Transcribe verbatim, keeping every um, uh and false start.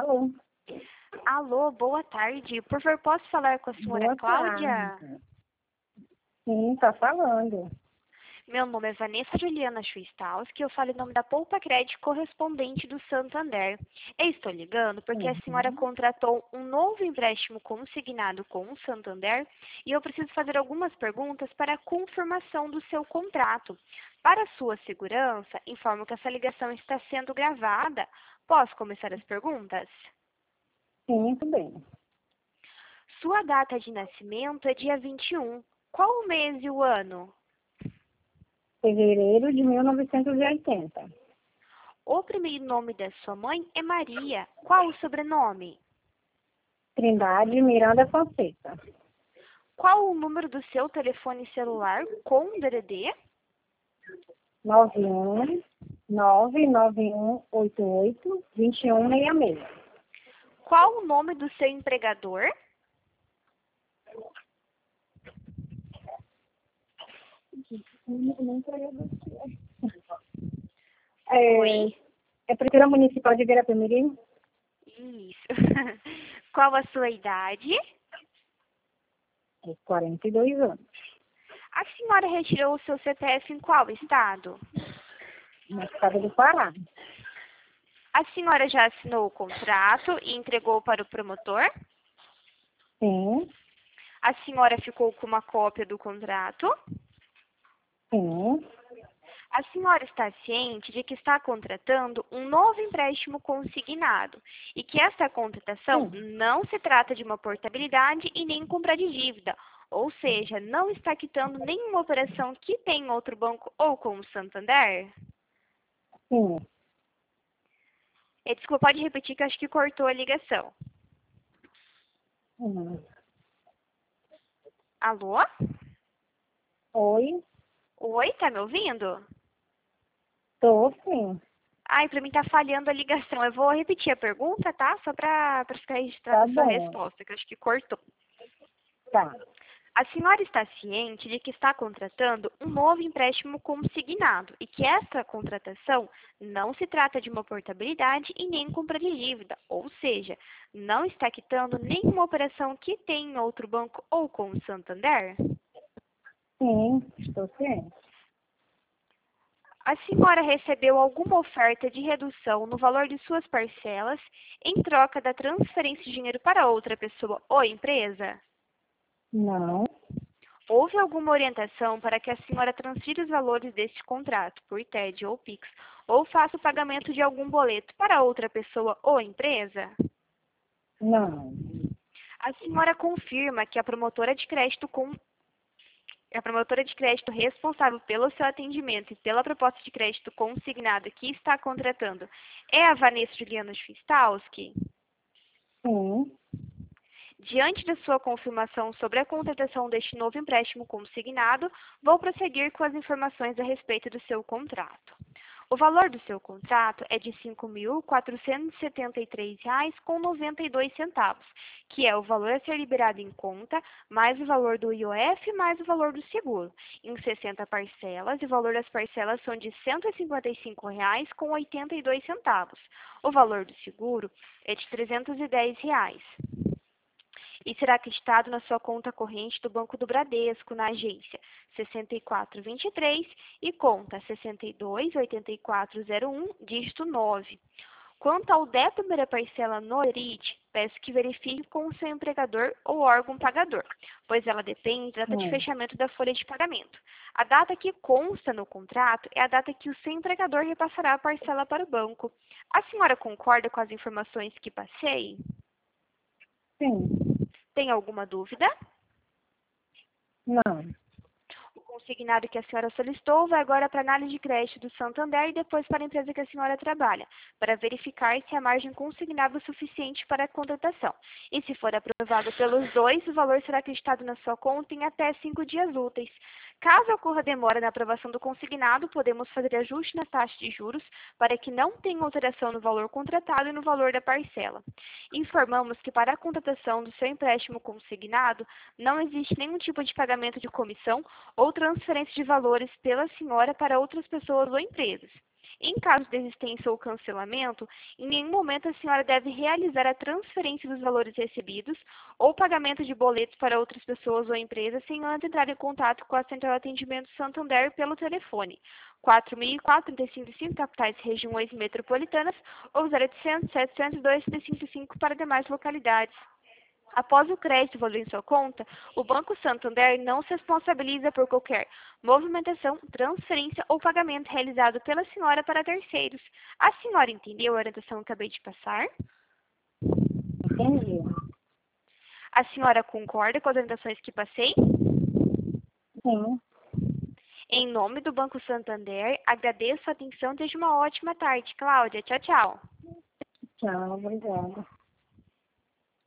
Alô? Alô, boa tarde. Por favor, posso falar com a senhora Boa Cláudia? tarde. Sim, tá falando. Meu nome é Vanessa Juliana Schwistalski, eu falo em nome da Poupa Crédito correspondente do Santander. Eu estou ligando porque a senhora Uhum. contratou um novo empréstimo consignado com o Santander e eu preciso fazer algumas perguntas para a confirmação do seu contrato. Para sua segurança, informo que essa ligação está sendo gravada. Posso começar as perguntas? Sim, tudo bem. Sua data de nascimento é dia vinte e um. Qual o mês e o ano? Fevereiro de mil novecentos e oitenta. O primeiro nome da sua mãe é Maria. Qual o sobrenome? Trindade Miranda Fonseca. Qual o número do seu telefone celular com D D D? nove um nove nove um oito oito dois um seis seis. Qual o nome do seu empregador? É, Oi? é Prefeitura Municipal de Guarapemirim? Isso. Qual a sua idade? É quarenta e dois anos. A senhora retirou o seu C P F em qual estado? Na estado do Pará. A senhora já assinou o contrato e entregou para o promotor? Sim, A senhora ficou com uma cópia do contrato? sim, A senhora está ciente de que está contratando um novo empréstimo consignado e que esta contratação sim. não se trata de uma portabilidade e nem compra de dívida, ou seja, não está quitando nenhuma operação que tem em outro banco ou com o Santander? Sim. Eh, Desculpa, pode repetir que eu acho que cortou a ligação. Hum. Alô? Oi, Oi, tá me ouvindo? tô sim. Ai, pra mim tá falhando a ligação. Eu vou repetir a pergunta, tá? Só pra, pra ficar registrada Tá a sua bom. resposta, que eu acho que cortou. Tá. A senhora está ciente de que está contratando um novo empréstimo consignado e que esta contratação não se trata de uma portabilidade e nem compra de dívida, ou seja, não está quitando nenhuma operação que tem em outro banco ou com o Santander? Sim, estou ciente. A senhora recebeu alguma oferta de redução no valor de suas parcelas em troca da transferência de dinheiro para outra pessoa ou empresa? Não, Houve alguma orientação para que a senhora transfira os valores deste contrato por T E D ou Pix ou faça o pagamento de algum boleto para outra pessoa ou empresa? não, A senhora confirma que a promotora de crédito com a promotora de crédito responsável pelo seu atendimento e pela proposta de crédito consignada que está contratando é a Vanessa Juliana Schwistalski? sim, Diante da sua confirmação sobre a contratação deste novo empréstimo consignado, vou prosseguir com as informações a respeito do seu contrato. O valor do seu contrato é de cinco mil quatrocentos e setenta e três reais com noventa e dois centavos, que é o valor a ser liberado em conta, mais o valor do I O F, mais o valor do seguro, em sessenta parcelas, e o valor das parcelas são de cento e cinquenta e cinco reais com oitenta e dois centavos. O valor do seguro é de trezentos e dez reais. E será acreditado na sua conta corrente do Banco do Bradesco, na agência sessenta e quatro vinte e três e conta sessenta e dois oitenta e quatro zero um, dígito nove. Quanto ao débito da primeira parcela no E R I T, peço que verifique com o seu empregador ou órgão pagador, pois ela depende da data de sim, fechamento da folha de pagamento. A data que consta no contrato é a data que o seu empregador repassará a parcela para o banco. A senhora concorda com as informações que passei? sim, Tem alguma dúvida? não, O consignado que a senhora solicitou vai agora para a análise de crédito do Santander e depois para a empresa que a senhora trabalha, para verificar se a margem consignada é suficiente para a contratação. E se for aprovado pelos dois, o valor será acreditado na sua conta em até cinco dias úteis. Caso ocorra demora na aprovação do consignado, podemos fazer ajuste na taxa de juros para que não tenha alteração no valor contratado e no valor da parcela. Informamos que para a contratação do seu empréstimo consignado, não existe nenhum tipo de pagamento de comissão ou transferência de valores pela senhora para outras pessoas ou empresas. Em caso de desistência ou cancelamento, em nenhum momento a senhora deve realizar a transferência dos valores recebidos ou pagamento de boletos para outras pessoas ou empresas sem antes entrar em contato com a Central de Atendimento Santander pelo telefone quatro mil e quatro, três cinco cinco, capitais e regiões metropolitanas, ou zero oitocentos, setecentos e dois, três cinco cinco para demais localidades. Após o crédito valor em sua conta, o Banco Santander não se responsabiliza por qualquer movimentação, transferência ou pagamento realizado pela senhora para terceiros. A senhora entendeu a orientação que acabei de passar? Entendi. A senhora concorda com as orientações que passei? Sim. Em nome do Banco Santander, agradeço a atenção e desejo uma ótima tarde. Cláudia, tchau, tchau. Tchau, obrigada.